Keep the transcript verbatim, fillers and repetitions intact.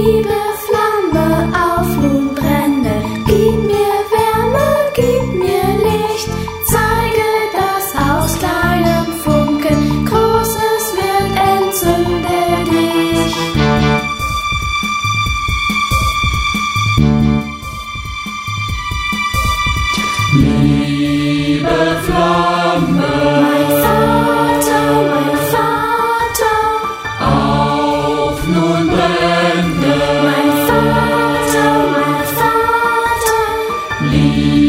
Liebe Flamme, auf nun brenne, gib mir Wärme, gib mir Licht, zeige, dass aus kleinem Funken Großes wird, entzünde dich. Liebe Flamme, Mein Vater, mein Vater, auf nun brenne, mein Vater, mein Vater, Liebe